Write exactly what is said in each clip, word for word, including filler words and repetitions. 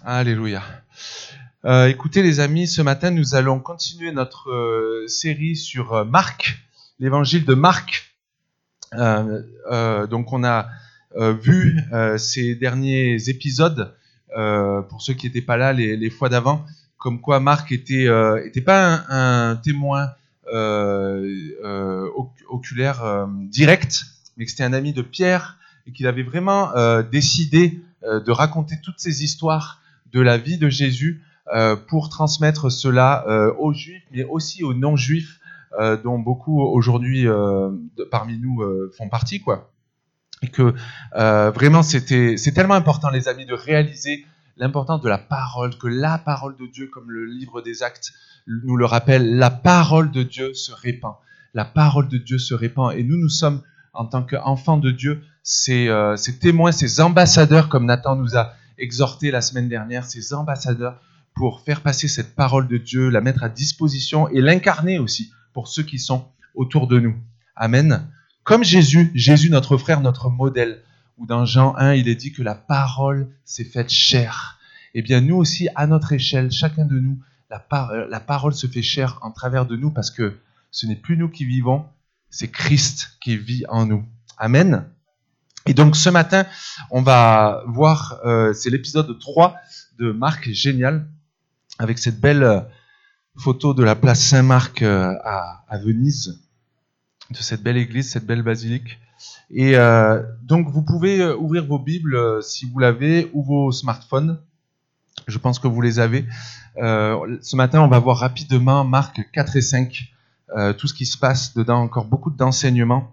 Alléluia. Euh, écoutez les amis, ce matin nous allons continuer notre euh, série sur euh, Marc, l'évangile de Marc. Euh, euh, donc on a euh, vu euh, ces derniers épisodes, euh, pour ceux qui n'étaient pas là les, les fois d'avant, comme quoi Marc était, euh, était pas un, un témoin euh, euh, oculaire euh, direct, mais que c'était un ami de Pierre et qu'il avait vraiment euh, décidé euh, de raconter toutes ces histoires de la vie de Jésus euh, pour transmettre cela euh, aux Juifs, mais aussi aux non-Juifs, euh, dont beaucoup aujourd'hui euh, de, parmi nous euh, font partie, quoi. Et que euh, vraiment, c'était, c'est tellement important, les amis, de réaliser l'importance de la parole, que la parole de Dieu, comme le livre des Actes nous le rappelle, la parole de Dieu se répand. La parole de Dieu se répand. Et nous, nous sommes, en tant qu'enfants de Dieu, ces, euh, ces témoins, ces ambassadeurs, comme Nathan nous a exhorté la semaine dernière, ces ambassadeurs pour faire passer cette parole de Dieu, la mettre à disposition et l'incarner aussi pour ceux qui sont autour de nous. Amen. Comme Jésus, Jésus notre frère, notre modèle, où dans Jean un, il est dit que la parole s'est faite chair. Eh bien nous aussi, à notre échelle, chacun de nous, la, par- la parole se fait chair en travers de nous parce que ce n'est plus nous qui vivons, c'est Christ qui vit en nous. Amen. Et donc ce matin, on va voir, euh, c'est l'épisode trois de Marc, génial, avec cette belle photo de la place Saint-Marc euh, à, à Venise, de cette belle église, cette belle basilique. Et euh, donc vous pouvez ouvrir vos Bibles euh, si vous l'avez, ou vos smartphones, je pense que vous les avez. Euh, ce matin, on va voir rapidement Marc quatre et cinq, euh, tout ce qui se passe dedans, encore beaucoup d'enseignements.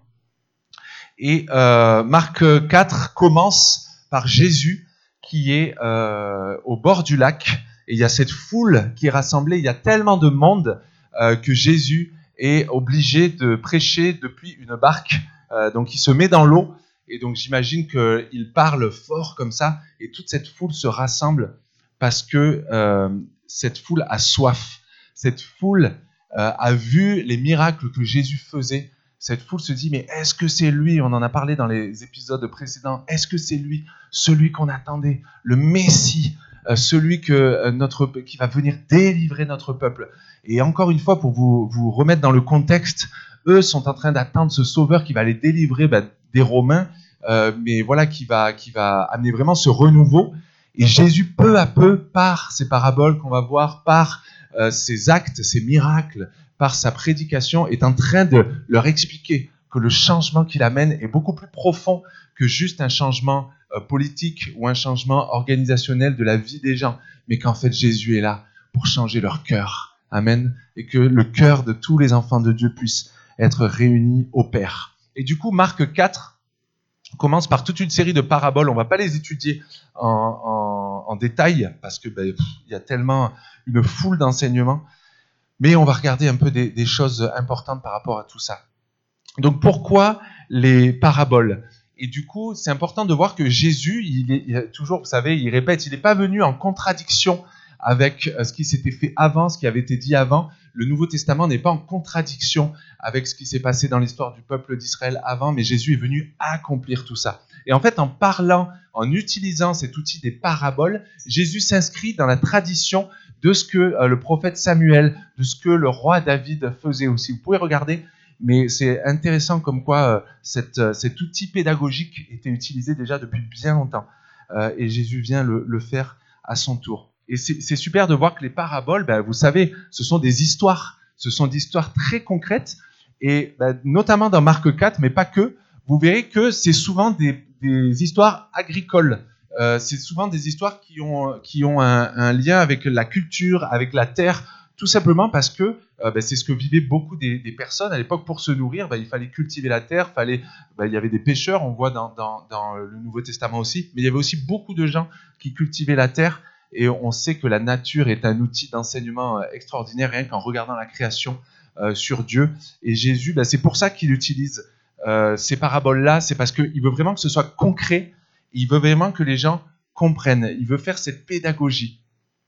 Et euh, Marc quatre commence par Jésus qui est euh, au bord du lac, et il y a cette foule qui est rassemblée, il y a tellement de monde euh, que Jésus est obligé de prêcher depuis une barque, euh, donc il se met dans l'eau, et donc j'imagine qu'il parle fort comme ça, et toute cette foule se rassemble parce que euh, cette foule a soif, cette foule euh, a vu les miracles que Jésus faisait. Cette foule se dit, mais est-ce que c'est lui? On en a parlé dans les épisodes précédents. Est-ce que c'est lui, celui qu'on attendait, le Messie, euh, celui que, euh, notre, qui va venir délivrer notre peuple? Et encore une fois, pour vous, vous remettre dans le contexte, eux sont en train d'attendre ce sauveur qui va les délivrer bah, des Romains, euh, mais voilà, qui va, qui va amener vraiment ce renouveau. Et Jésus, peu à peu, par ces paraboles qu'on va voir, par euh, ses actes, ses miracles, par sa prédication, est en train de leur expliquer que le changement qu'il amène est beaucoup plus profond que juste un changement euh, politique ou un changement organisationnel de la vie des gens, mais qu'en fait Jésus est là pour changer leur cœur. Amen. Et que le cœur de tous les enfants de Dieu puisse être réuni au Père. Et du coup, Marc quatre commence par toute une série de paraboles. On ne va pas les étudier en, en, en détail parce que ben, pff, y a tellement une foule d'enseignements. Mais on va regarder un peu des, des choses importantes par rapport à tout ça. Donc pourquoi les paraboles? Et du coup, c'est important de voir que Jésus, il est, il est toujours, vous savez, il répète, il n'est pas venu en contradiction avec ce qui s'était fait avant, ce qui avait été dit avant. Le Nouveau Testament n'est pas en contradiction avec ce qui s'est passé dans l'histoire du peuple d'Israël avant, mais Jésus est venu accomplir tout ça. Et en fait, en parlant, en utilisant cet outil des paraboles, Jésus s'inscrit dans la tradition de ce que euh, le prophète Samuel, de ce que le roi David faisait aussi. Vous pouvez regarder, mais c'est intéressant comme quoi euh, cette, euh, cet outil pédagogique était utilisé déjà depuis bien longtemps. Euh, et Jésus vient le, le faire à son tour. Et c'est, c'est super de voir que les paraboles, ben, vous savez, ce sont des histoires. Ce sont des histoires très concrètes. Et ben, notamment dans Marc quatre, mais pas que, vous verrez que c'est souvent des, des histoires agricoles. Euh, c'est souvent des histoires qui ont, qui ont un, un lien avec la culture, avec la terre, tout simplement parce que euh, ben, c'est ce que vivaient beaucoup des, des personnes. À l'époque, pour se nourrir, ben, il fallait cultiver la terre, fallait, ben, il y avait des pêcheurs, on voit dans, dans, dans le Nouveau Testament aussi, mais il y avait aussi beaucoup de gens qui cultivaient la terre, et on sait que la nature est un outil d'enseignement extraordinaire, rien qu'en regardant la création euh, sur Dieu. Et Jésus, ben, c'est pour ça qu'il utilise euh, ces paraboles-là, c'est parce qu'il veut vraiment que ce soit concret. Il veut vraiment que les gens comprennent. Il veut faire cette pédagogie.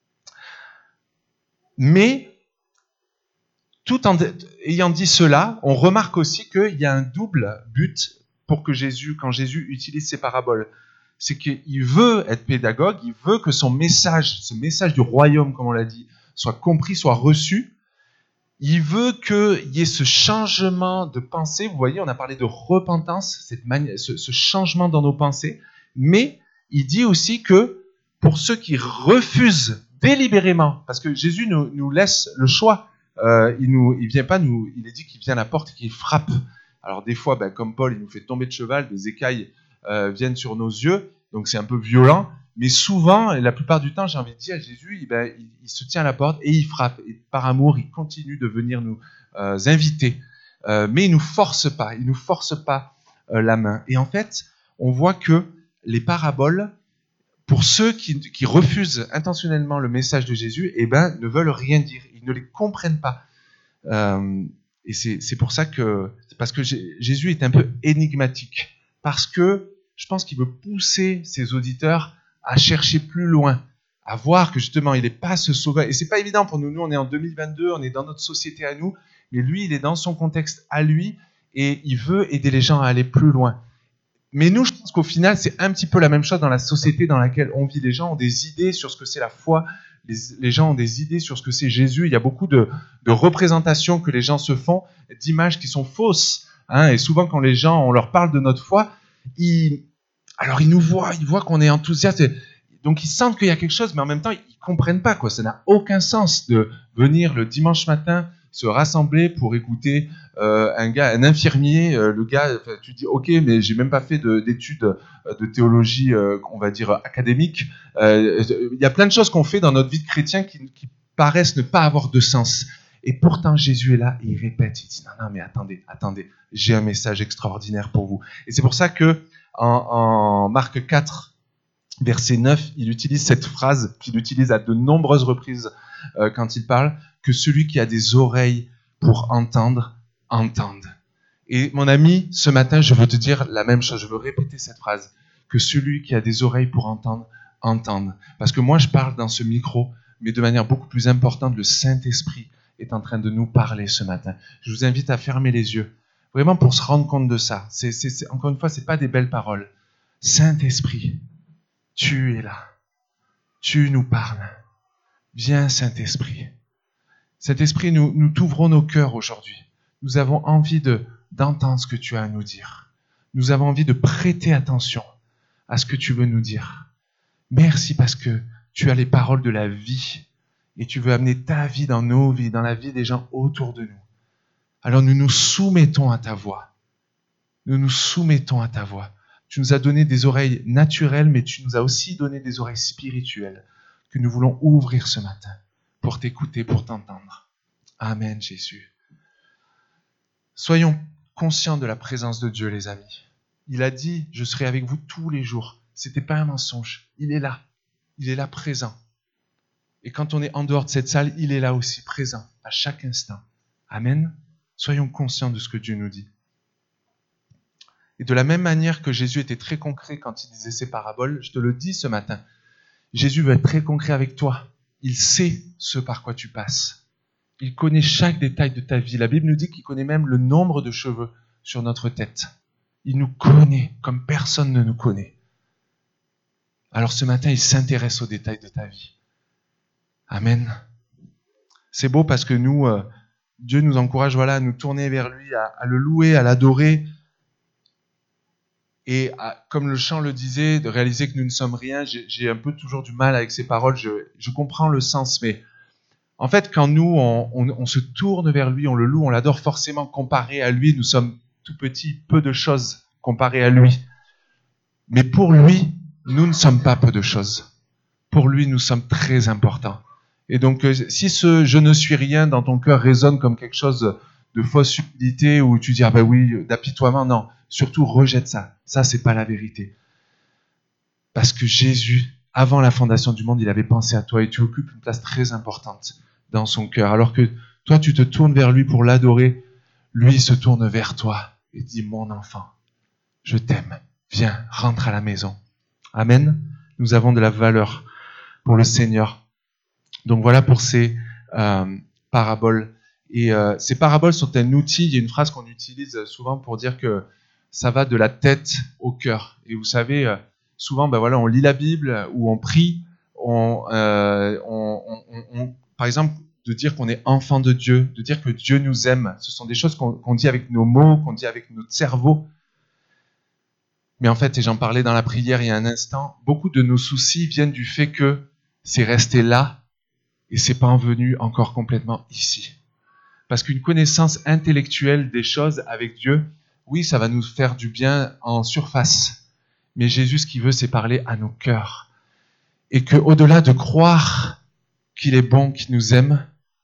Mais, tout en ayant dit cela, on remarque aussi qu'il y a un double but pour que Jésus, quand Jésus utilise ces paraboles. c'est qu'il veut être pédagogue, il veut que son message, ce message du royaume, comme on l'a dit, soit compris, soit reçu. Il veut qu'il y ait ce changement de pensée. Vous voyez, on a parlé de repentance, cette mani- ce, ce changement dans nos pensées. Mais il dit aussi que pour ceux qui refusent délibérément, parce que Jésus nous, nous laisse le choix, euh, il nous, il vient pas nous, il est dit qu'il vient à la porte et qu'il frappe. Alors des fois, ben, comme Paul, il nous fait tomber de cheval, des écailles euh, viennent sur nos yeux, donc c'est un peu violent. Mais souvent, et la plupart du temps, j'ai envie de dire, Jésus, il, ben, il, il se tient à la porte et il frappe. Et par amour, il continue de venir nous euh, inviter. Euh, mais il nous force pas, il nous force pas euh, la main. Et en fait, on voit que les paraboles, pour ceux qui, qui refusent intentionnellement le message de Jésus, eh ben, ne veulent rien dire. Ils ne les comprennent pas. Euh, et c'est, c'est pour ça que, c'est parce que Jésus est un peu énigmatique. Parce que je pense qu'il veut pousser ses auditeurs à chercher plus loin, à voir que justement, il n'est pas ce sauveur. Et c'est pas évident pour nous. Nous, on est en deux mille vingt-deux, on est dans notre société à nous, mais lui, il est dans son contexte à lui et il veut aider les gens à aller plus loin. Mais nous, je pense qu'au final, c'est un petit peu la même chose dans la société dans laquelle on vit. Les gens ont des idées sur ce que c'est la foi, les, les gens ont des idées sur ce que c'est Jésus. Il y a beaucoup de, de représentations que les gens se font, d'images qui sont fausses. Hein, et souvent, quand les gens, on leur parle de notre foi, ils... Alors, ils nous voient, ils voient qu'on est enthousiaste. Donc, ils sentent qu'il y a quelque chose, mais en même temps, ils ne comprennent pas, quoi. Ça n'a aucun sens de venir le dimanche matin, se rassembler pour écouter euh, un gars, un infirmier. Euh, le gars, tu dis, ok, mais j'ai même pas fait de, d'études euh, de théologie, euh, on va dire, académique. Euh, il y a plein de choses qu'on fait dans notre vie de chrétien qui, qui paraissent ne pas avoir de sens. Et pourtant, Jésus est là et il répète, il dit, non, non, mais attendez, attendez, j'ai un message extraordinaire pour vous. Et c'est pour ça que En, en Marc quatre, verset neuf, il utilise cette phrase qu'il utilise à de nombreuses reprises euh, quand il parle, que celui qui a des oreilles pour entendre, entende. Et mon ami, ce matin, je veux te dire la même chose, je veux répéter cette phrase, que celui qui a des oreilles pour entendre, entende. Parce que moi, je parle dans ce micro, mais de manière beaucoup plus importante, le Saint-Esprit est en train de nous parler ce matin. Je vous invite à fermer les yeux. Vraiment pour se rendre compte de ça. C'est, c'est, c'est, encore une fois, ce n'est pas des belles paroles. Saint-Esprit, tu es là. Tu nous parles. Viens, Saint-Esprit. Saint-Esprit, nous, nous t'ouvrons nos cœurs aujourd'hui. Nous avons envie de, d'entendre ce que tu as à nous dire. Nous avons envie de prêter attention à ce que tu veux nous dire. Merci parce que tu as les paroles de la vie et tu veux amener ta vie dans nos vies, dans la vie des gens autour de nous. Alors nous nous soumettons à ta voix. Nous nous soumettons à ta voix. Tu nous as donné des oreilles naturelles, mais tu nous as aussi donné des oreilles spirituelles que nous voulons ouvrir ce matin pour t'écouter, pour t'entendre. Amen, Jésus. Soyons conscients de la présence de Dieu, les amis. Il a dit, je serai avec vous tous les jours. C'était pas un mensonge. Il est là. Il est là présent. Et quand on est en dehors de cette salle, il est là aussi présent, à chaque instant. Amen. Soyons conscients de ce que Dieu nous dit. Et de la même manière que Jésus était très concret quand il disait ses paraboles, je te le dis ce matin, Jésus veut être très concret avec toi. Il sait ce par quoi tu passes. Il connaît chaque détail de ta vie. La Bible nous dit qu'il connaît même le nombre de cheveux sur notre tête. Il nous connaît comme personne ne nous connaît. Alors ce matin, il s'intéresse aux détails de ta vie. Amen. C'est beau parce que nous... Euh, Dieu nous encourage voilà, à nous tourner vers lui, à, à le louer, à l'adorer. Et à, comme le chant le disait, de réaliser que nous ne sommes rien. J'ai, j'ai un peu toujours du mal avec ces paroles. Je, je comprends le sens, mais en fait, quand nous, on, on, on se tourne vers lui, on le loue, on l'adore, forcément comparé à lui, nous sommes tout petits, peu de choses comparé à lui. Mais pour lui, nous ne sommes pas peu de choses. Pour lui, nous sommes très importants. Et donc, si ce « je ne suis rien » dans ton cœur résonne comme quelque chose de fausse humilité, où tu dis « ah ben oui, d'apitoiement », non, surtout rejette ça. Ça, c'est pas la vérité. Parce que Jésus, avant la fondation du monde, il avait pensé à toi et tu occupes une place très importante dans son cœur. Alors que toi, tu te tournes vers lui pour l'adorer, lui se tourne vers toi et dit « mon enfant, je t'aime, viens, rentre à la maison ». Amen. Nous avons de la valeur pour le Seigneur. Donc voilà pour ces euh, paraboles. Et euh, ces paraboles sont un outil, il y a une phrase qu'on utilise souvent pour dire que ça va de la tête au cœur. Et vous savez, euh, souvent, ben voilà, on lit la Bible ou on prie, on, euh, on, on, on, par exemple, de dire qu'on est enfant de Dieu, de dire que Dieu nous aime. Ce sont des choses qu'on, qu'on dit avec nos mots, qu'on dit avec notre cerveau. Mais en fait, et j'en parlais dans la prière il y a un instant, beaucoup de nos soucis viennent du fait que c'est resté là et c'est pas venu encore complètement ici. Parce qu'une connaissance intellectuelle des choses avec Dieu, oui, ça va nous faire du bien en surface. Mais Jésus, ce qu'il veut, c'est parler à nos cœurs. Et qu'au-delà de croire qu'il est bon, qu'il nous aime,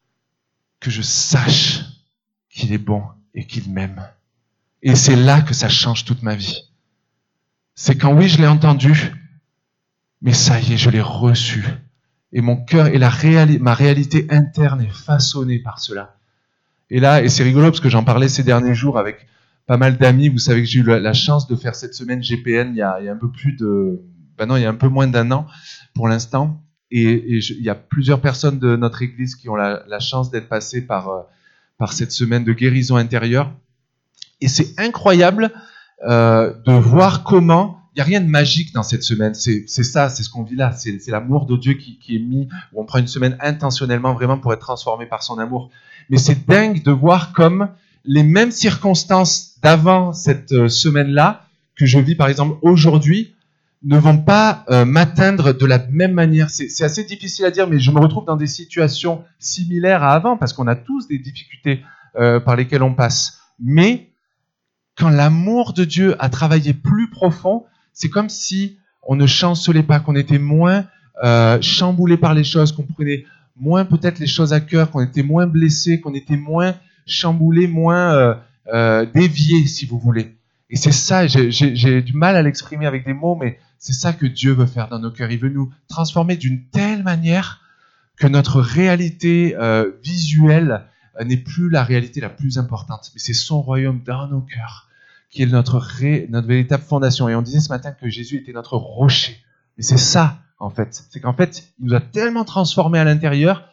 que je sache qu'il est bon et qu'il m'aime. Et c'est là que ça change toute ma vie. C'est quand, oui, je l'ai entendu, mais ça y est, je l'ai reçu. Et mon cœur et la réali- ma réalité interne est façonnée par cela. Et là, et c'est rigolo parce que j'en parlais ces derniers jours avec pas mal d'amis. Vous savez que j'ai eu la, la chance de faire cette semaine G P N il y a, il y a un peu plus de, ben non, il y a un peu moins d'un an pour l'instant. Et, et je, il y a plusieurs personnes de notre église qui ont la, la chance d'être passées par, euh, par cette semaine de guérison intérieure. Et c'est incroyable euh, de voir comment, il n'y a rien de magique dans cette semaine. C'est, c'est ça, c'est ce qu'on vit là. C'est, c'est l'amour de Dieu qui, qui est mis, où on prend une semaine intentionnellement vraiment pour être transformé par son amour. Mais c'est dingue de voir comme les mêmes circonstances d'avant cette semaine-là, que je vis par exemple aujourd'hui, ne vont pas euh, m'atteindre de la même manière. C'est, c'est assez difficile à dire, mais je me retrouve dans des situations similaires à avant, parce qu'on a tous des difficultés euh, par lesquelles on passe. Mais quand l'amour de Dieu a travaillé plus profond, c'est comme si on ne chancelait pas, qu'on était moins euh, chamboulé par les choses, qu'on prenait moins peut-être les choses à cœur, qu'on était moins blessé, qu'on était moins chamboulé, moins euh, euh, dévié, si vous voulez. Et c'est ça, j'ai, j'ai, j'ai du mal à l'exprimer avec des mots, mais c'est ça que Dieu veut faire dans nos cœurs. Il veut nous transformer d'une telle manière que notre réalité euh, visuelle euh, n'est plus la réalité la plus importante, mais c'est son royaume dans nos cœurs qui est notre, ré, notre véritable fondation. Et on disait ce matin que Jésus était notre rocher. Et c'est ça, en fait. C'est qu'en fait, il nous a tellement transformés à l'intérieur,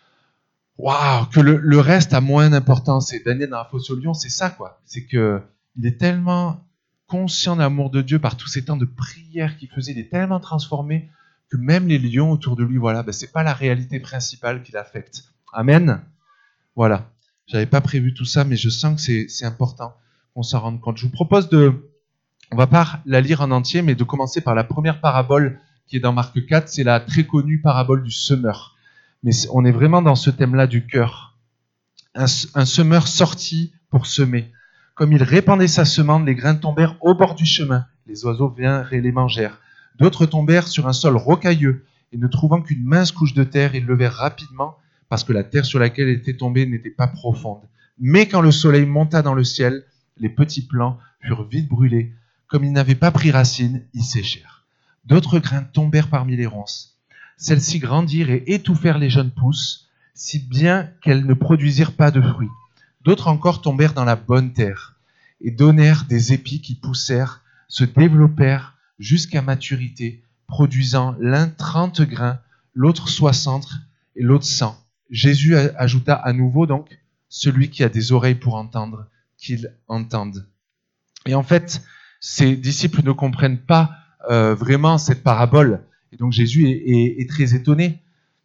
waouh, que le, le reste a moins d'importance. Et Daniel dans la fosse aux lions, c'est ça, quoi. C'est que il est tellement conscient de l'amour de Dieu par tous ces temps de prière qu'il faisait. Il est tellement transformé que même les lions autour de lui, voilà, ben c'est pas la réalité principale qui l'affecte. Amen. Voilà. J'avais pas prévu tout ça, mais je sens que c'est, c'est important qu'on s'en rende compte. Je vous propose de, on va pas la lire en entier, mais de commencer par la première parabole qui est dans Marc quatre. C'est la très connue parabole du semeur. Mais on est vraiment dans ce thème-là du cœur. Un, un semeur sortit pour semer. Comme il répandait sa semence, les grains tombèrent au bord du chemin. Les oiseaux vinrent et les mangèrent. D'autres tombèrent sur un sol rocailleux, et ne trouvant qu'une mince couche de terre, ils levèrent rapidement, parce que la terre sur laquelle ils étaient tombés n'était pas profonde. Mais quand le soleil monta dans le ciel, les petits plants furent vite brûlés. Comme ils n'avaient pas pris racine, ils séchèrent. D'autres grains tombèrent parmi les ronces. Celles-ci grandirent et étouffèrent les jeunes pousses, si bien qu'elles ne produisirent pas de fruits. D'autres encore tombèrent dans la bonne terre, et donnèrent des épis qui poussèrent, se développèrent jusqu'à maturité, produisant l'un trente grains, l'autre soixante et l'autre cent. Jésus ajouta à nouveau donc, celui qui a des oreilles pour entendre, qu'il entende. Et en fait, ces disciples ne comprennent pas euh, vraiment cette parabole. Et donc Jésus est, est, est très étonné.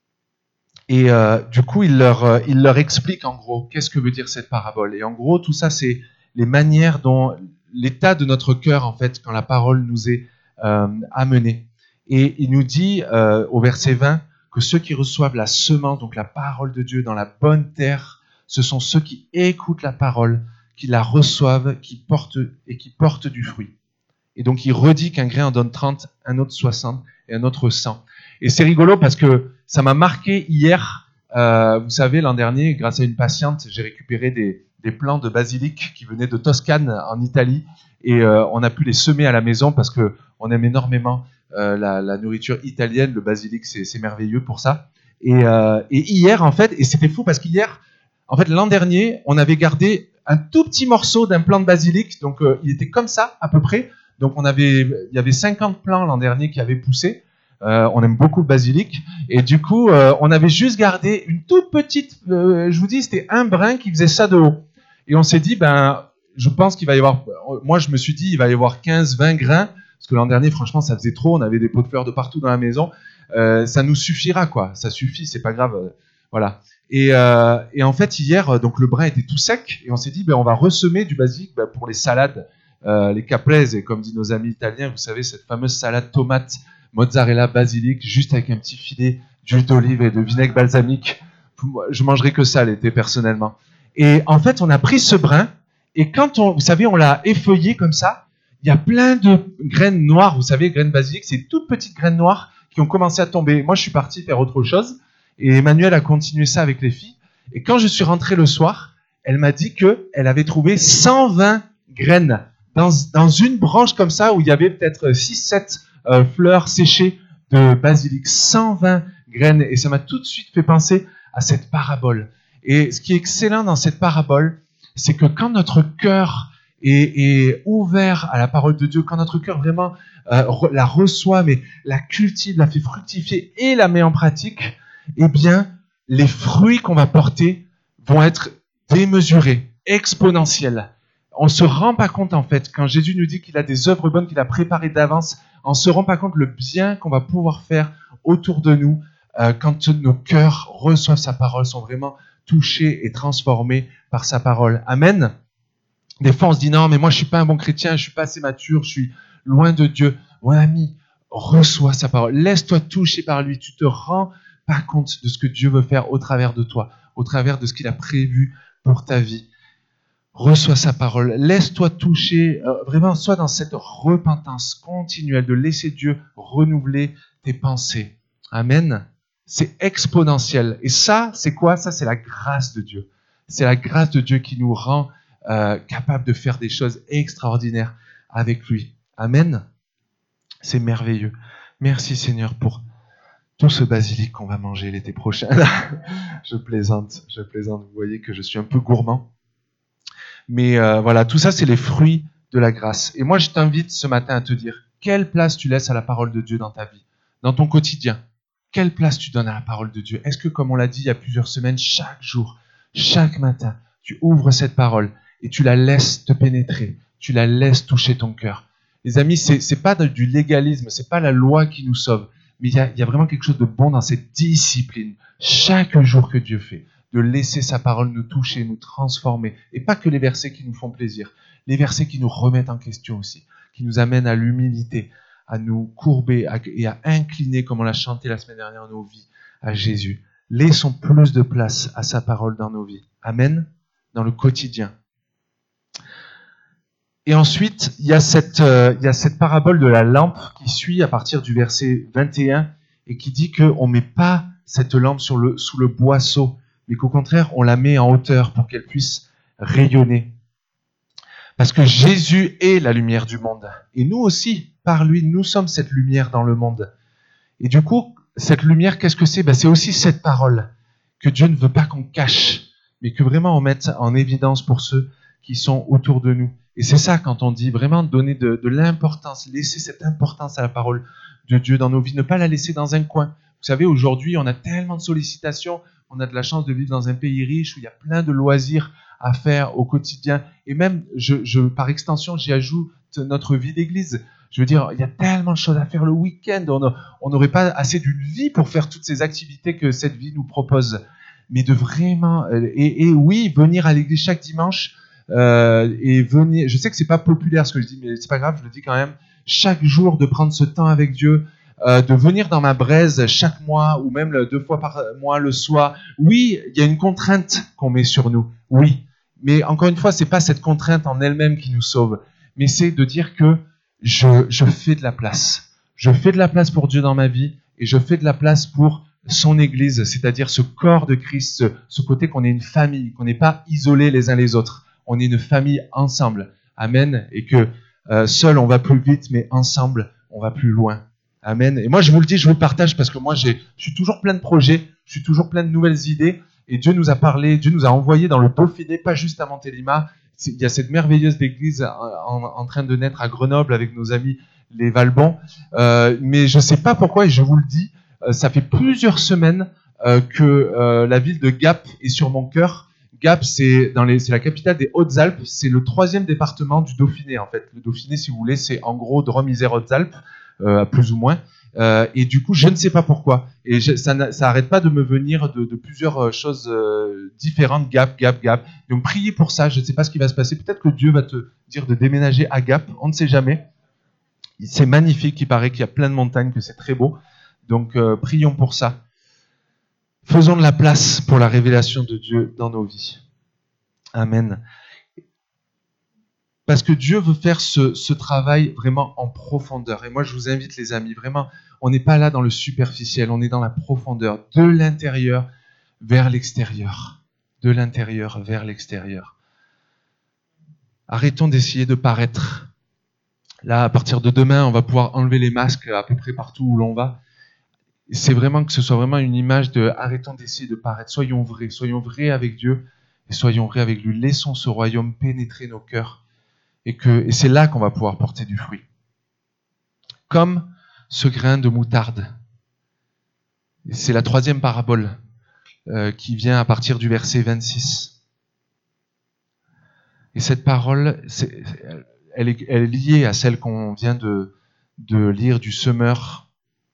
Et euh, du coup, il leur, euh, il leur explique en gros qu'est-ce que veut dire cette parabole. Et en gros, tout ça, c'est les manières dont l'état de notre cœur, en fait, quand la parole nous est euh, amenée. Et il nous dit euh, au verset vingt que ceux qui reçoivent la semence, donc la parole de Dieu dans la bonne terre, ce sont ceux qui écoutent la parole, qui la reçoivent, qui portent et qui portent du fruit. Et donc il redit qu'un grain en donne trente, un autre soixante et un autre cent. Et c'est rigolo parce que ça m'a marqué hier. Euh, vous savez, l'an dernier, grâce à une patiente, j'ai récupéré des, des plants de basilic qui venaient de Toscane en Italie, et euh, on a pu les semer à la maison parce que on aime énormément euh, la, la nourriture italienne. Le basilic, c'est, c'est merveilleux pour ça. Et, euh, et hier, en fait, et c'était fou parce qu'hier, en fait, l'an dernier, on avait gardé un tout petit morceau d'un plant de basilic, donc euh, il était comme ça à peu près. Donc on avait, il y avait cinquante plants l'an dernier qui avaient poussé. Euh, on aime beaucoup le basilic, et du coup, euh, on avait juste gardé une toute petite, euh, je vous dis, c'était un brin qui faisait ça de haut. Et on s'est dit, ben, je pense qu'il va y avoir, moi je me suis dit, il va y avoir quinze, vingt grains parce que l'an dernier, franchement, ça faisait trop, on avait des pots de fleurs de partout dans la maison. Euh, ça nous suffira, quoi. Ça suffit, c'est pas grave. Euh, voilà. Et, euh, et en fait, hier, donc le brin était tout sec, et on s'est dit, ben, on va ressemer du basilic ben, pour les salades, euh, les caprese, et comme disent nos amis italiens, vous savez, cette fameuse salade tomate, mozzarella, basilic, juste avec un petit filet d'huile d'olive et de vinaigre balsamique. Je mangerai que ça l'été, personnellement. Et en fait, on a pris ce brin, et quand on, vous savez, on l'a effeuillé comme ça, il y a plein de graines noires, vous savez, graines basilic, c'est toutes petites graines noires qui ont commencé à tomber. Moi, je suis parti faire autre chose, et Emmanuel a continué ça avec les filles. Et quand je suis rentré le soir, elle m'a dit qu'elle avait trouvé cent vingt graines dans, dans une branche comme ça, où il y avait peut-être six sept euh, fleurs séchées de basilic. cent vingt graines, et ça m'a tout de suite fait penser à cette parabole. Et ce qui est excellent dans cette parabole, c'est que quand notre cœur est, est ouvert à la parole de Dieu, quand notre cœur vraiment euh, la reçoit, mais la cultive, la fait fructifier et la met en pratique, eh bien, les fruits qu'on va porter vont être démesurés, exponentiels. On ne se rend pas compte, en fait, quand Jésus nous dit qu'il a des œuvres bonnes qu'il a préparées d'avance, on ne se rend pas compte le bien qu'on va pouvoir faire autour de nous euh, quand nos cœurs reçoivent sa parole, sont vraiment touchés et transformés par sa parole. Amen. Des fois, on se dit, non, mais moi, je ne suis pas un bon chrétien, je ne suis pas assez mature, je suis loin de Dieu. Mon ami, reçois sa parole. Laisse-toi toucher par lui. Tu te rends pas compte de ce que Dieu veut faire au travers de toi, au travers de ce qu'il a prévu pour ta vie. Reçois sa parole. Laisse-toi toucher. Euh, vraiment, sois dans cette repentance continuelle de laisser Dieu renouveler tes pensées. Amen. C'est exponentiel. Et ça, c'est quoi? Ça, c'est la grâce de Dieu. C'est la grâce de Dieu qui nous rend euh, capables de faire des choses extraordinaires avec lui. Amen. C'est merveilleux. Merci Seigneur pour tout ce basilic qu'on va manger l'été prochain. je plaisante, je plaisante. Vous voyez que je suis un peu gourmand. Mais euh, voilà, tout ça, c'est les fruits de la grâce. Et moi, je t'invite ce matin à te dire, quelle place tu laisses à la parole de Dieu dans ta vie, dans ton quotidien? Quelle place tu donnes à la parole de Dieu? Est-ce que, comme on l'a dit il y a plusieurs semaines, chaque jour, chaque matin, tu ouvres cette parole et tu la laisses te pénétrer, tu la laisses toucher ton cœur? Les amis, c'est, c'est pas du légalisme, c'est pas la loi qui nous sauve, mais il y a, il y a vraiment quelque chose de bon dans cette discipline, chaque jour que Dieu fait, de laisser sa parole nous toucher, nous transformer, et pas que les versets qui nous font plaisir, les versets qui nous remettent en question aussi, qui nous amènent à l'humilité, à nous courber et à incliner, comme on l'a chanté la semaine dernière, nos vies à Jésus. Laissons plus de place à sa parole dans nos vies. Amen. Dans le quotidien. Et ensuite, il y a cette, euh, il y a cette parabole de la lampe qui suit à partir du verset vingt et un et qui dit qu'on ne met pas cette lampe sur le, sous le boisseau, mais qu'au contraire, on la met en hauteur pour qu'elle puisse rayonner. Parce que Jésus est la lumière du monde. Et nous aussi, par lui, nous sommes cette lumière dans le monde. Et du coup, cette lumière, qu'est-ce que c'est? Ben, c'est aussi cette parole que Dieu ne veut pas qu'on cache, mais que vraiment on mette en évidence pour ceux qui sont autour de nous. Et c'est ça quand on dit vraiment donner de, de l'importance, laisser cette importance à la parole de Dieu dans nos vies, ne pas la laisser dans un coin. Vous savez, aujourd'hui, on a tellement de sollicitations, on a de la chance de vivre dans un pays riche où il y a plein de loisirs à faire au quotidien. Et même, je, je, par extension, j'y ajoute notre vie d'église. Je veux dire, il y a tellement de choses à faire le week-end. On n'aurait pas assez d'une vie pour faire toutes ces activités que cette vie nous propose. Mais de vraiment... Et, et oui, venir à l'église chaque dimanche euh, et venir... Je sais que c'est pas populaire ce que je dis, mais c'est pas grave, je le dis quand même. Chaque jour, de prendre ce temps avec Dieu, euh, de venir dans ma braise chaque mois ou même deux fois par mois le soir. Oui, il y a une contrainte qu'on met sur nous. Oui. Mais encore une fois, c'est pas cette contrainte en elle-même qui nous sauve, mais c'est de dire que je, je fais de la place. Je fais de la place pour Dieu dans ma vie et je fais de la place pour son Église, c'est-à-dire ce corps de Christ, ce, ce côté qu'on est une famille, qu'on n'est pas isolés les uns les autres. On est une famille ensemble. Amen. Et que euh, seul on va plus vite, mais ensemble on va plus loin. Amen. Et moi je vous le dis, je vous le partage parce que moi j'ai, je suis toujours plein de projets, je suis toujours plein de nouvelles idées. Et Dieu nous a parlé, Dieu nous a envoyé dans le Dauphiné, pas juste à Montélimar. Il y a cette merveilleuse église en, en train de naître à Grenoble avec nos amis les Valbons. Euh, mais je ne sais pas pourquoi, et je vous le dis, euh, ça fait plusieurs semaines euh, que euh, la ville de Gap est sur mon cœur. Gap, c'est, dans les, c'est la capitale des Hautes-Alpes. C'est le troisième département du Dauphiné, en fait. Le Dauphiné, si vous voulez, c'est en gros Drôme-Isère-Hautes-Alpes, euh, plus ou moins. Euh, et du coup, je ne sais pas pourquoi. Et je, ça, ça arrête pas de me venir de, de plusieurs choses euh, différentes. Gap, Gap, Gap. Donc, priez pour ça. Je ne sais pas ce qui va se passer. Peut-être que Dieu va te dire de déménager à Gap. On ne sait jamais. C'est magnifique. Il paraît qu'il y a plein de montagnes, que c'est très beau. Donc, euh, prions pour ça. Faisons de la place pour la révélation de Dieu dans nos vies. Amen. Parce que Dieu veut faire ce, ce travail vraiment en profondeur. Et moi, je vous invite, les amis, vraiment, on n'est pas là dans le superficiel, on est dans la profondeur, de l'intérieur vers l'extérieur. De l'intérieur vers l'extérieur. Arrêtons d'essayer de paraître. Là, à partir de demain, on va pouvoir enlever les masques à peu près partout où l'on va. C'est vraiment que ce soit vraiment une image de arrêtons d'essayer de paraître. Soyons vrais, soyons vrais avec Dieu et soyons vrais avec lui. Laissons ce royaume pénétrer nos cœurs. Et, que, et c'est là qu'on va pouvoir porter du fruit. Comme ce grain de moutarde. Et c'est la troisième parabole euh, qui vient à partir du verset vingt-six. Et cette parole, c'est, elle, est, elle est liée à celle qu'on vient de, de lire du semeur.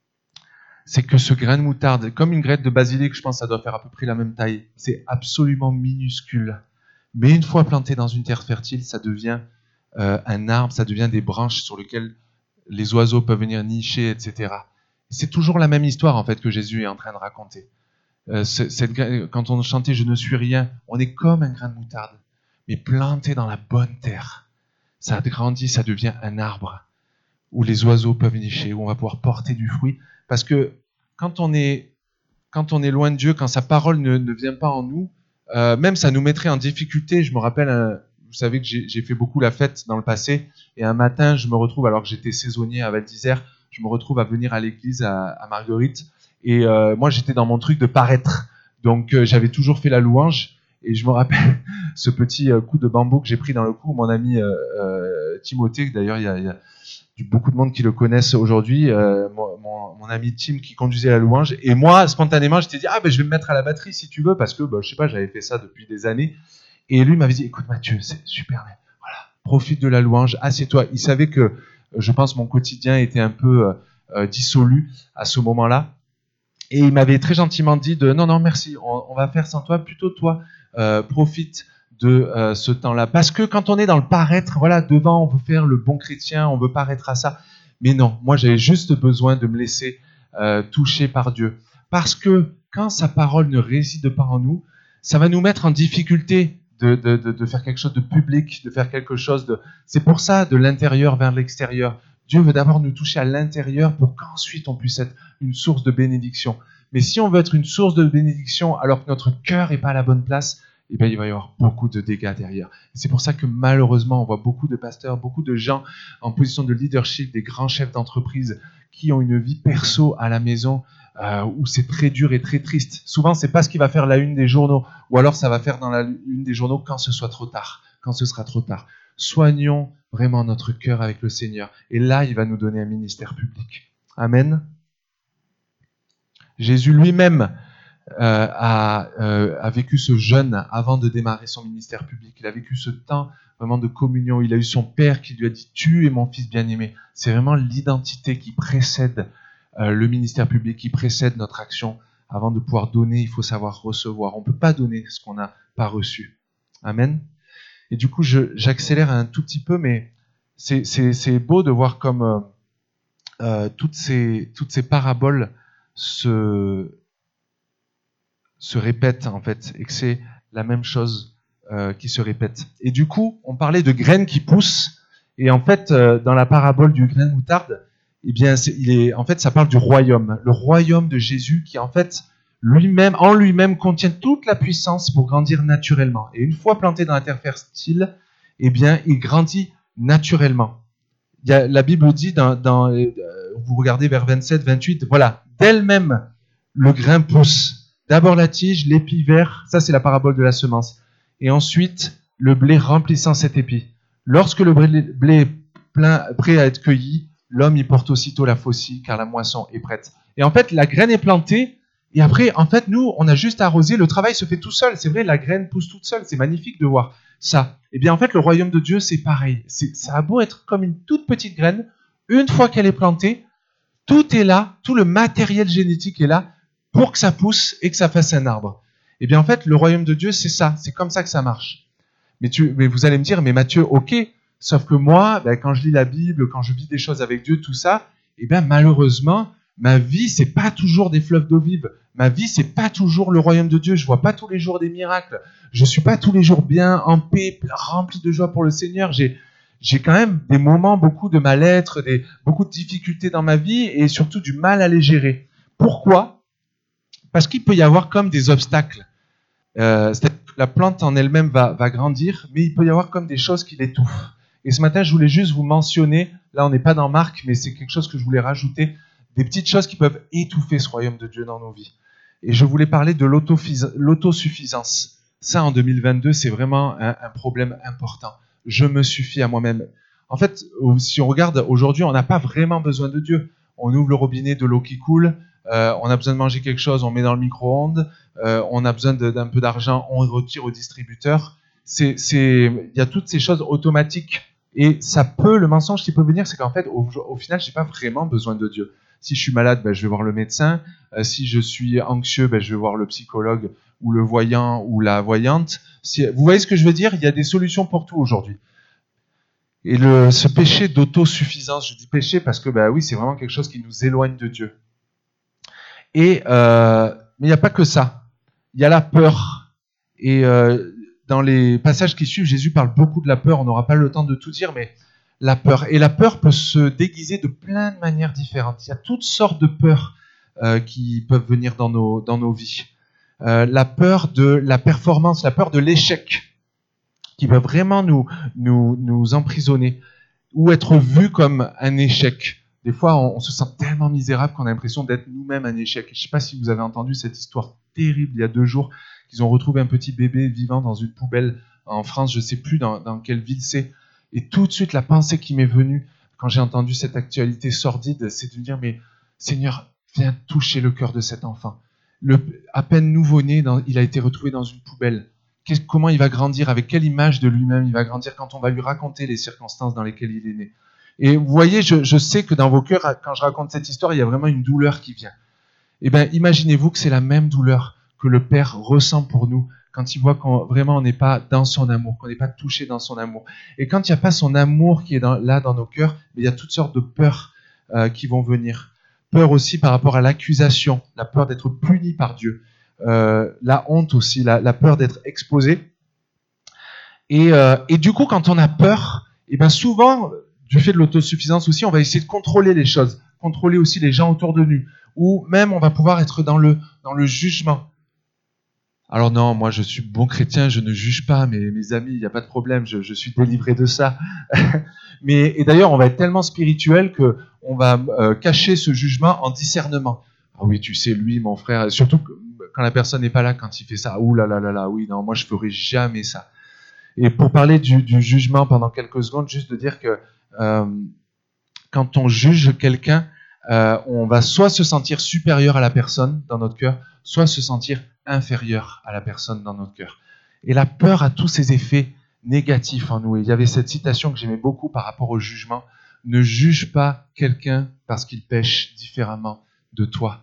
C'est que ce grain de moutarde, comme une graine de basilic, je pense que ça doit faire à peu près la même taille. C'est absolument minuscule. Mais une fois planté dans une terre fertile, ça devient Euh, un arbre, ça devient des branches sur lesquelles les oiseaux peuvent venir nicher, et cetera. C'est toujours la même histoire en fait que Jésus est en train de raconter. Euh, cette, quand on chantait « Je ne suis rien », on est comme un grain de moutarde, mais planté dans la bonne terre. Ça grandit, ça devient un arbre où les oiseaux peuvent nicher, où on va pouvoir porter du fruit. Parce que quand on est, quand on est loin de Dieu, quand sa parole ne, ne vient pas en nous, euh, même ça nous mettrait en difficulté. Je me rappelle un Vous savez que j'ai, j'ai fait beaucoup la fête dans le passé, et un matin, je me retrouve, alors que j'étais saisonnier à Val d'Isère, je me retrouve à venir à l'église à, à Marguerite, et euh, moi j'étais dans mon truc de paraître, donc euh, j'avais toujours fait la louange, et je me rappelle ce petit euh, coup de bambou que j'ai pris dans le cou, mon ami euh, euh, Timothée, d'ailleurs il y a, il y a beaucoup de monde qui le connaissent aujourd'hui, euh, mon, mon, mon ami Tim qui conduisait la louange, et moi spontanément j'étais dit ah ben je vais me mettre à la batterie si tu veux, parce que ben, je sais pas, j'avais fait ça depuis des années. Et lui m'avait dit, écoute Mathieu, c'est super, mais voilà, profite de la louange, assieds-toi. Il savait que, je pense, mon quotidien était un peu euh, dissolu à ce moment-là. Et il m'avait très gentiment dit de, non, non, merci, on, on va faire sans toi, plutôt toi, euh, profite de euh, ce temps-là. Parce que quand on est dans le paraître, voilà, devant, on veut faire le bon chrétien, on veut paraître à ça. Mais non, moi j'avais juste besoin de me laisser euh, toucher par Dieu. Parce que quand sa parole ne réside pas en nous, ça va nous mettre en difficulté De, de, de, de faire quelque chose de public, de faire quelque chose de... C'est pour ça, de l'intérieur vers l'extérieur. Dieu veut d'abord nous toucher à l'intérieur pour qu'ensuite on puisse être une source de bénédiction. Mais si on veut être une source de bénédiction alors que notre cœur n'est pas à la bonne place, eh bien, il va y avoir beaucoup de dégâts derrière. Et c'est pour ça que malheureusement, on voit beaucoup de pasteurs, beaucoup de gens en position de leadership, des grands chefs d'entreprise qui ont une vie perso à la maison, Euh, où c'est très dur et très triste. Souvent, c'est pas ce qui va faire la une des journaux, ou alors ça va faire dans la une des journaux quand ce soit trop tard, quand ce sera trop tard. Soignons vraiment notre cœur avec le Seigneur, et là, il va nous donner un ministère public. Amen. Jésus lui-même euh, a, euh, a vécu ce jeûne avant de démarrer son ministère public. Il a vécu ce temps vraiment de communion. Il a eu son Père qui lui a dit « Tu es mon fils bien-aimé ». C'est vraiment l'identité qui précède Euh, le ministère public, qui précède notre action. Avant de pouvoir donner, il faut savoir recevoir. On ne peut pas donner ce qu'on n'a pas reçu. Amen. Et du coup, je, j'accélère un tout petit peu, mais c'est, c'est, c'est beau de voir comme euh, euh, toutes ces, toutes ces paraboles se, se répètent, en fait, et que c'est la même chose euh, qui se répète. Et du coup, on parlait de graines qui poussent, et en fait, euh, dans la parabole du grain de moutarde, eh bien, c'est, il est, en fait, ça parle du royaume, le royaume de Jésus qui, en fait, lui-même, en lui-même, contient toute la puissance pour grandir naturellement. Et une fois planté dans la terre fertile, eh bien, il grandit naturellement. Il y a, la Bible dit, dans, dans, euh, vous regardez vers vingt-sept, vingt-huit, voilà, d'elle-même, le grain pousse. D'abord la tige, l'épi vert, ça c'est la parabole de la semence. Et ensuite, le blé remplissant cet épi. Lorsque le blé, blé est plein, prêt à être cueilli, l'homme y porte aussitôt la faucille, car la moisson est prête. Et en fait, la graine est plantée, Et après, en fait, nous, on a juste à arroser, le travail se fait tout seul. C'est vrai, la graine pousse toute seule. C'est magnifique de voir ça. Eh bien, en fait, le royaume de Dieu, c'est pareil. C'est, ça a beau être comme une toute petite graine. Une fois qu'elle est plantée, tout est là, tout le matériel génétique est là pour que ça pousse et que ça fasse un arbre. Eh bien, en fait, le royaume de Dieu, c'est ça. C'est comme ça que ça marche. Mais, tu, mais vous allez me dire, mais Mathieu, ok, sauf que moi, ben, quand je lis la Bible, quand je vis des choses avec Dieu, tout ça, eh bien, malheureusement, ma vie, c'est pas toujours des fleuves d'eau vive. Ma vie, c'est pas toujours le royaume de Dieu. Je vois pas tous les jours des miracles. Je suis pas tous les jours bien, en paix, rempli de joie pour le Seigneur. J'ai, j'ai quand même des moments, beaucoup de mal-être, des, beaucoup de difficultés dans ma vie et surtout du mal à les gérer. Pourquoi ? Parce qu'il peut y avoir comme des obstacles. Euh, c'est-à-dire que la plante en elle-même va, va grandir, mais il peut y avoir comme des choses qui l'étouffent. Et ce matin, je voulais juste vous mentionner, là on n'est pas dans Marc, mais c'est quelque chose que je voulais rajouter, des petites choses qui peuvent étouffer ce royaume de Dieu dans nos vies. Et je voulais parler de l'autosuffisance. Ça, en deux mille vingt-deux, c'est vraiment un, un problème important. Je me suffis à moi-même. En fait, si on regarde aujourd'hui, on n'a pas vraiment besoin de Dieu. On ouvre le robinet, de l'eau qui coule, euh, on a besoin de manger quelque chose, on met dans le micro-ondes, euh, on a besoin de, d'un peu d'argent, on retire au distributeur. C'est, c'est, il y a toutes ces choses automatiques. Et ça peut, le mensonge qui peut venir, c'est qu'en fait, au, au final, j'ai pas vraiment besoin de Dieu. Si je suis malade, ben, je vais voir le médecin. Euh, si je suis anxieux, ben, je vais voir le psychologue ou le voyant ou la voyante. Si, vous voyez ce que je veux dire ? Il y a des solutions pour tout aujourd'hui. Et le, ce péché d'autosuffisance, je dis péché parce que ben, oui, c'est vraiment quelque chose qui nous éloigne de Dieu. Et euh, mais il n'y a pas que ça. Il y a la peur. Et euh, dans les passages qui suivent, Jésus parle beaucoup de la peur. On n'aura pas le temps de tout dire, mais la peur. Et la peur peut se déguiser de plein de manières différentes. Il y a toutes sortes de peurs euh, qui peuvent venir dans nos, dans nos vies. Euh, la peur de la performance, la peur de l'échec, qui peut vraiment nous, nous, nous emprisonner, ou être vu comme un échec. Des fois, on, on se sent tellement misérable qu'on a l'impression d'être nous-mêmes un échec. Je ne sais pas si vous avez entendu cette histoire terrible il y a deux jours, qu'ils ont retrouvé un petit bébé vivant dans une poubelle en France, je ne sais plus dans, dans quelle ville c'est. Et tout de suite, la pensée qui m'est venue quand j'ai entendu cette actualité sordide, c'est de me dire, mais Seigneur, viens toucher le cœur de cet enfant. Le, à peine nouveau-né, dans, il a été retrouvé dans une poubelle. Qu'est, comment il va grandir, avec quelle image de lui-même il va grandir quand on va lui raconter les circonstances dans lesquelles il est né. Et vous voyez, je, je sais que dans vos cœurs, quand je raconte cette histoire, il y a vraiment une douleur qui vient. Eh bien, imaginez-vous que c'est la même douleur que le Père ressent pour nous quand il voit qu'on vraiment on n'est pas dans son amour, qu'on n'est pas touché dans son amour. Et quand il n'y a pas son amour qui est dans, là dans nos cœurs, il y a toutes sortes de peurs euh, qui vont venir. Peur aussi par rapport à l'accusation, la peur d'être puni par Dieu, euh, la honte aussi, la, la peur d'être exposé. Et, euh, et du coup, quand on a peur, eh ben souvent, du fait de l'autosuffisance aussi, on va essayer de contrôler les choses, contrôler aussi les gens autour de nous, ou même on va pouvoir être dans le, dans le jugement. Alors non, moi je suis bon chrétien, je ne juge pas mes, mes amis, il n'y a pas de problème, je, je suis délivré de ça. Mais, et d'ailleurs, on va être tellement spirituel qu'on va euh, cacher ce jugement en discernement. Ah oui, tu sais, lui, mon frère, surtout quand la personne n'est pas là, quand il fait ça, ouh là là là là, oui, non, moi je ferai jamais ça. Et pour parler du, du jugement pendant quelques secondes, juste de dire que euh, quand on juge quelqu'un, euh, on va soit se sentir supérieur à la personne dans notre cœur, soit se sentir inférieur à la personne dans notre cœur. Et la peur a tous ses effets négatifs en nous. Et il y avait cette citation que j'aimais beaucoup par rapport au jugement. Ne juge pas quelqu'un parce qu'il pêche différemment de toi.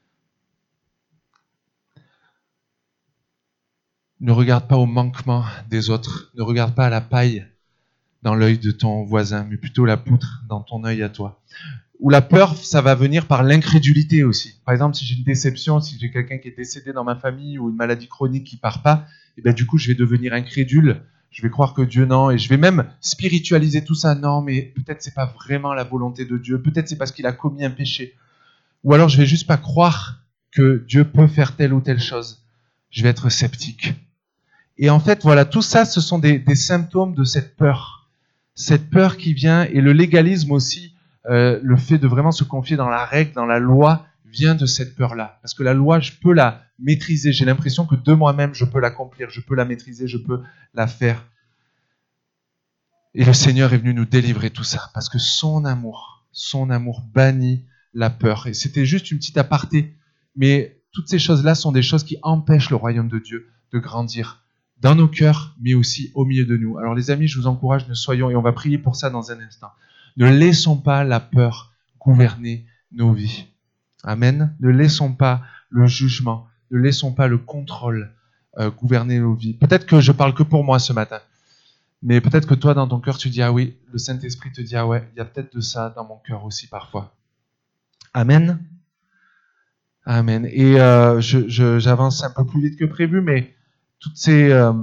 Ne regarde pas au manquement des autres. Ne regarde pas à la paille dans l'œil de ton voisin, mais plutôt la poutre dans ton œil à toi. Ou la peur, ça va venir par l'incrédulité aussi. Par exemple, si j'ai une déception, si j'ai quelqu'un qui est décédé dans ma famille ou une maladie chronique qui part pas, et ben du coup, je vais devenir incrédule. Je vais croire que Dieu non, et je vais même spiritualiser tout ça. Non, mais peut-être c'est pas vraiment la volonté de Dieu. Peut-être c'est parce qu'il a commis un péché. Ou alors je vais juste pas croire que Dieu peut faire telle ou telle chose. Je vais être sceptique. Et en fait, voilà, tout ça, ce sont des, des symptômes de cette peur. Cette peur qui vient, et le légalisme aussi, Euh, le fait de vraiment se confier dans la règle, dans la loi, vient de cette peur-là. Parce que la loi, je peux la maîtriser. J'ai l'impression que de moi-même, je peux l'accomplir, je peux la maîtriser, je peux la faire. Et le Seigneur est venu nous délivrer tout ça. Parce que son amour, son amour bannit la peur. Et c'était juste une petite aparté. Mais toutes ces choses-là sont des choses qui empêchent le royaume de Dieu de grandir dans nos cœurs, mais aussi au milieu de nous. Alors les amis, je vous encourage, ne soyons, et on va prier pour ça dans un instant, ne laissons pas la peur gouverner nos vies. Amen. Ne laissons pas le jugement, ne laissons pas le contrôle euh, gouverner nos vies. Peut-être que je parle que pour moi ce matin, mais peut-être que toi, dans ton cœur, tu dis, ah oui, le Saint-Esprit te dit, ah ouais, il y a peut-être de ça dans mon cœur aussi parfois. Amen. Amen. Et euh, je, je, j'avance un peu plus vite que prévu, mais toutes ces, euh,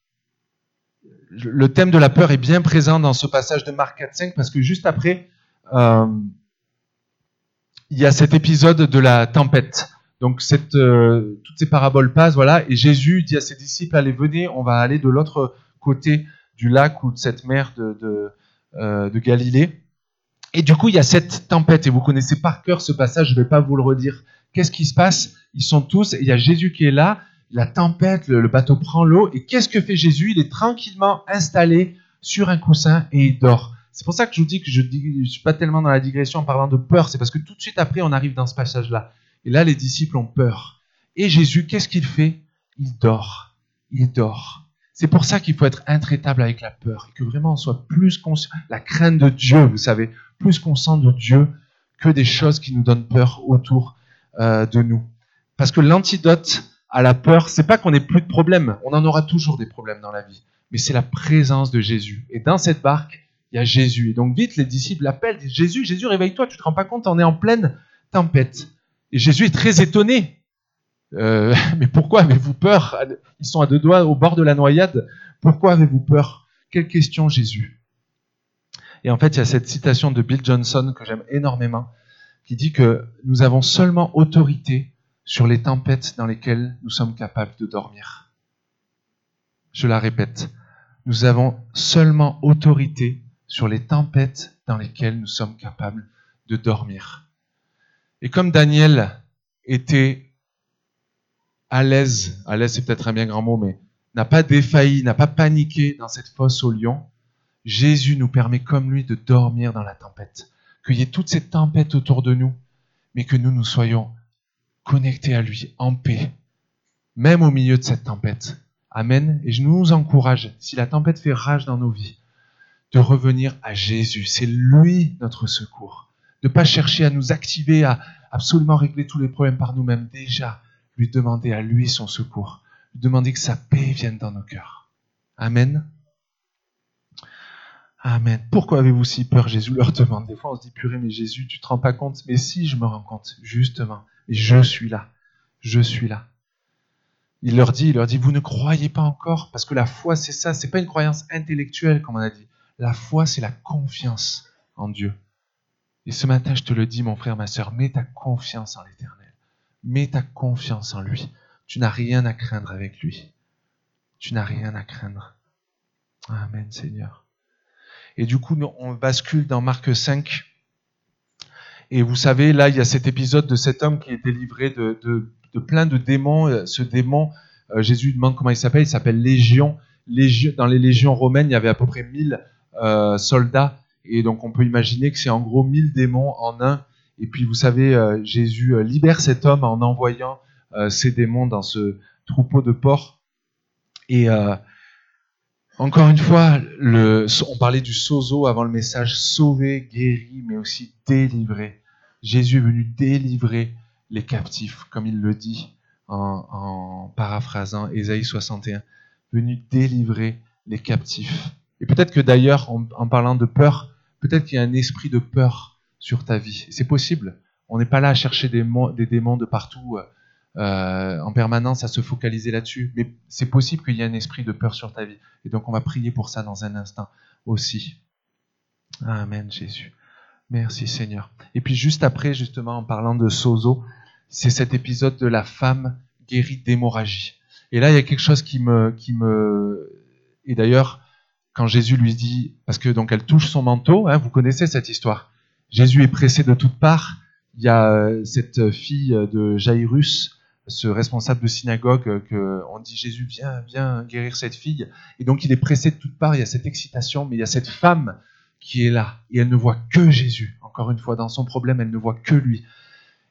le thème de la peur est bien présent dans ce passage de Marc quatre cinq, parce que juste après, euh, il y a cet épisode de la tempête. Donc cette, euh, toutes ces paraboles passent, voilà, et Jésus dit à ses disciples, allez, venez, on va aller de l'autre côté du lac ou de cette mer de, de, euh, de Galilée. Et du coup, il y a cette tempête, et vous connaissez par cœur ce passage, je ne vais pas vous le redire. Qu'est-ce qui se passe? Ils sont tous, et il y a Jésus qui est là, la tempête, le, le bateau prend l'eau, et qu'est-ce que fait Jésus? Il est tranquillement installé sur un coussin et il dort. C'est pour ça que je vous dis que je ne suis pas tellement dans la digression en parlant de peur, c'est parce que tout de suite après, on arrive dans ce passage-là. Et là, les disciples ont peur. Et Jésus, qu'est-ce qu'il fait? Il dort. Il dort. C'est pour ça qu'il faut être intraitable avec la peur, et que vraiment on soit plus conscient, la crainte de Dieu, vous savez, plus qu'on sent de Dieu que des choses qui nous donnent peur autour euh, de nous. Parce que l'antidote à la peur, c'est pas qu'on n'ait plus de problèmes, on en aura toujours des problèmes dans la vie, mais c'est la présence de Jésus. Et dans cette barque, il y a Jésus. Et donc vite, les disciples l'appellent, disent, Jésus, Jésus, réveille-toi, tu te rends pas compte, on est en pleine tempête. Et Jésus est très étonné. Euh, mais pourquoi avez-vous peur? Ils sont à deux doigts au bord de la noyade. Pourquoi avez-vous peur? Quelle question, Jésus? Et en fait, il y a cette citation de Bill Johnson que j'aime énormément, qui dit que nous avons seulement autorité sur les tempêtes dans lesquelles nous sommes capables de dormir. Je la répète. Nous avons seulement autorité sur les tempêtes dans lesquelles nous sommes capables de dormir. Et comme Daniel était à l'aise, à l'aise c'est peut-être un bien grand mot, mais n'a pas défailli, n'a pas paniqué dans cette fosse aux lions, Jésus nous permet comme lui de dormir dans la tempête. Qu'il y ait toute cette tempête autour de nous, mais que nous, nous soyons connectés à lui, en paix, même au milieu de cette tempête. Amen. Et je nous encourage, si la tempête fait rage dans nos vies, de revenir à Jésus. C'est lui notre secours. De ne pas chercher à nous activer, à absolument régler tous les problèmes par nous-mêmes. Déjà, lui demander à lui son secours. Lui demander que sa paix vienne dans nos cœurs. Amen. Amen. Pourquoi avez-vous si peur? Jésus leur demande. Des fois, on se dit, purée, mais Jésus, tu te rends pas compte? Mais si, je me rends compte, justement. Et je suis là. Je suis là. Il leur dit, il leur dit, vous ne croyez pas encore? Parce que la foi, c'est ça. C'est pas une croyance intellectuelle, comme on a dit. La foi, c'est la confiance en Dieu. Et ce matin, je te le dis, mon frère, ma sœur, mets ta confiance en l'Éternel. Mets ta confiance en lui. Tu n'as rien à craindre avec lui. Tu n'as rien à craindre. Amen, Seigneur. Et du coup, on bascule dans Marc cinq. Et vous savez, là, il y a cet épisode de cet homme qui est délivré de, de, de plein de démons. Ce démon, euh, Jésus demande comment il s'appelle. Il s'appelle Légion. Légion. Dans les légions romaines, il y avait à peu près mille euh, soldats. Et donc, on peut imaginer que c'est en gros mille démons en un. Et puis, vous savez, euh, Jésus libère cet homme en envoyant euh, ces démons dans ce troupeau de porcs. Et euh, encore une fois, le, on parlait du sozo avant le message, sauver, guérir, mais aussi délivrer. Jésus est venu délivrer les captifs, comme il le dit en, en paraphrasant Ésaïe soixante et un. Venu délivrer les captifs. Et peut-être que d'ailleurs, en, en parlant de peur, peut-être qu'il y a un esprit de peur sur ta vie. C'est possible. On n'est pas là à chercher des, mo- des démons de partout, euh, en permanence, à se focaliser là-dessus. Mais c'est possible qu'il y ait un esprit de peur sur ta vie. Et donc, on va prier pour ça dans un instant aussi. Amen, Jésus. Merci, Seigneur. Et puis, juste après, justement, en parlant de sozo, c'est cet épisode de la femme guérie d'hémorragie. Et là, il y a quelque chose qui me... Qui me... Et d'ailleurs, quand Jésus lui dit, parce que donc elle touche son manteau, hein, vous connaissez cette histoire. Jésus est pressé de toutes parts. Il y a euh, cette fille de Jairus, ce responsable de synagogue, euh, que on dit Jésus viens, viens guérir cette fille. Et donc il est pressé de toutes parts. Il y a cette excitation, mais il y a cette femme qui est là et elle ne voit que Jésus. Encore une fois, dans son problème, elle ne voit que lui.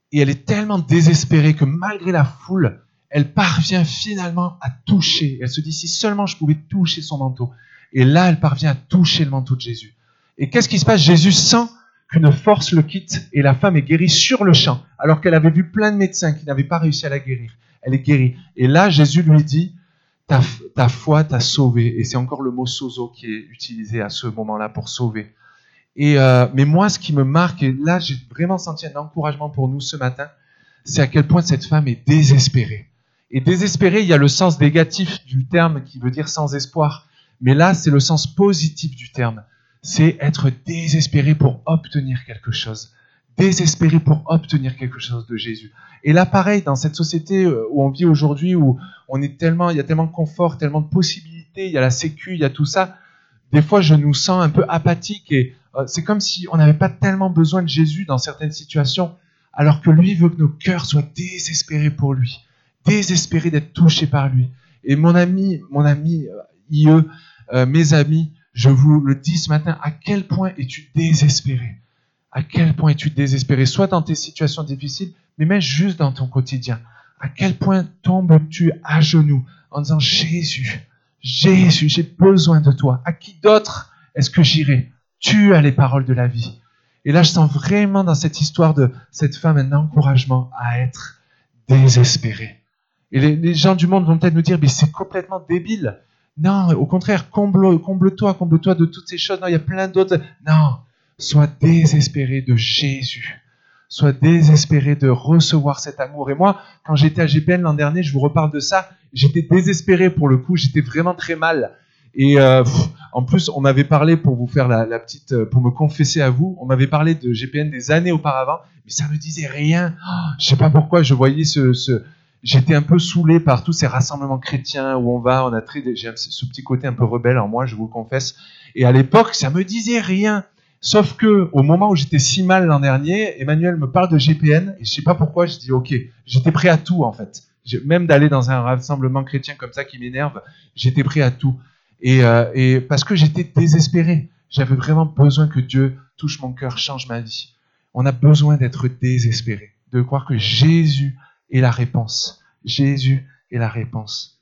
Et elle est tellement désespérée que malgré la foule, elle parvient finalement à toucher. Elle se dit, si seulement je pouvais toucher son manteau. Et là, elle parvient à toucher le manteau de Jésus. Et qu'est-ce qui se passe? Jésus sent qu'une force le quitte et la femme est guérie sur le champ, alors qu'elle avait vu plein de médecins qui n'avaient pas réussi à la guérir. Elle est guérie. Et là, Jésus lui dit, ta, ta foi t'a sauvé. Et c'est encore le mot sozo qui est utilisé à ce moment-là pour sauver. Et euh, mais moi, ce qui me marque, et là, j'ai vraiment senti un encouragement pour nous ce matin, c'est à quel point cette femme est désespérée. Et désespérée, il y a le sens négatif du terme qui veut dire sans espoir. Mais là, c'est le sens positif du terme. C'est être désespéré pour obtenir quelque chose. Désespéré pour obtenir quelque chose de Jésus. Et là, pareil, dans cette société où on vit aujourd'hui, où on est tellement, il y a tellement de confort, tellement de possibilités, il y a la sécu, il y a tout ça, des fois, je nous sens un peu apathiques et euh, c'est comme si on n'avait pas tellement besoin de Jésus dans certaines situations, alors que lui veut que nos cœurs soient désespérés pour lui, désespérés d'être touchés par lui. Et mon ami, mon ami, euh, I E, euh, mes amis, je vous le dis ce matin, à quel point es-tu désespéré? À quel point es-tu désespéré? Soit dans tes situations difficiles, mais même juste dans ton quotidien. À quel point tombes-tu à genoux en disant, Jésus, Jésus, j'ai besoin de toi. À qui d'autre est-ce que j'irai? Tu as les paroles de la vie. Et là, je sens vraiment dans cette histoire de cette femme un encouragement à être désespéré. Et les, les gens du monde vont peut-être nous dire, mais c'est complètement débile. Non, au contraire, comble, comble-toi, comble-toi de toutes ces choses. Non, il y a plein d'autres. Non, sois désespéré de Jésus. Sois désespéré de recevoir cet amour. Et moi, quand j'étais à G P N l'an dernier, je vous reparle de ça, j'étais désespéré pour le coup, j'étais vraiment très mal. Et euh, pff, en plus, on m'avait parlé, pour vous faire la, la petite, pour me confesser à vous, on m'avait parlé de G P N des années auparavant, mais ça me disait rien. Oh, je sais pas pourquoi, je voyais ce, ce, j'étais un peu saoulé par tous ces rassemblements chrétiens où on va, on a très, j'ai ce petit côté un peu rebelle en moi, je vous le confesse. Et à l'époque, ça me disait rien. Sauf que au moment où j'étais si mal l'an dernier, Emmanuel me parle de G P N et je sais pas pourquoi, je dis ok, j'étais prêt à tout en fait. Même d'aller dans un rassemblement chrétien comme ça qui m'énerve, j'étais prêt à tout. Et, euh, et parce que j'étais désespéré, j'avais vraiment besoin que Dieu touche mon cœur, change ma vie. On a besoin d'être désespéré, de croire que Jésus est la réponse. Jésus est la réponse.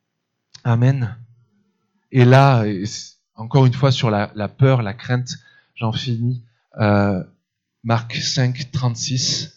Amen. Et là, encore une fois sur la, la peur, la crainte, j'en finis. Euh, Marc cinq, trente-six.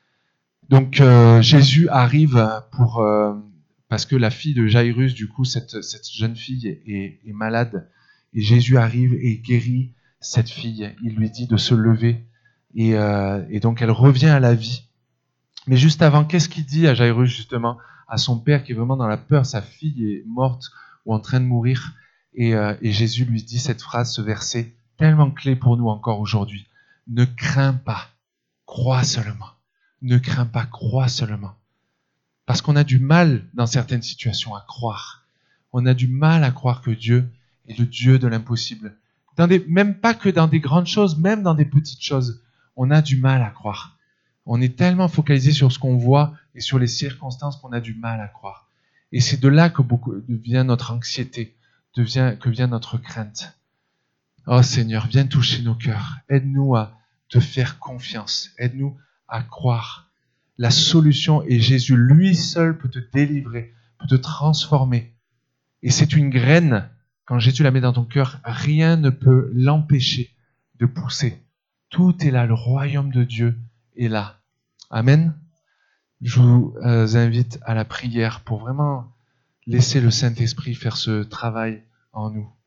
Donc euh, Jésus arrive pour euh, parce que la fille de Jairus, du coup, cette, cette jeune fille est, est, est malade, et Jésus arrive et guérit cette fille. Il lui dit de se lever, et, euh, et donc elle revient à la vie. Mais juste avant, qu'est-ce qu'il dit à Jairus, justement, à son père qui est vraiment dans la peur? Sa fille est morte ou en train de mourir, et, euh, et Jésus lui dit cette phrase, ce verset, tellement clé pour nous encore aujourd'hui. Ne crains pas, crois seulement. Ne crains pas, crois seulement. Parce qu'on a du mal dans certaines situations à croire. On a du mal à croire que Dieu est le Dieu de l'impossible. Dans des, même pas que dans des grandes choses, même dans des petites choses, on a du mal à croire. On est tellement focalisé sur ce qu'on voit et sur les circonstances qu'on a du mal à croire. Et c'est de là que beaucoup, vient notre anxiété, devient, que vient notre crainte. Oh Seigneur, viens toucher nos cœurs. Aide-nous à te faire confiance. Aide-nous à croire. La solution est Jésus. Lui seul peut te délivrer, peut te transformer. Et c'est une graine. Quand Jésus la met dans ton cœur, rien ne peut l'empêcher de pousser. Tout est là. Le royaume de Dieu est là. Amen. Je vous invite à la prière pour vraiment laisser le Saint-Esprit faire ce travail en nous.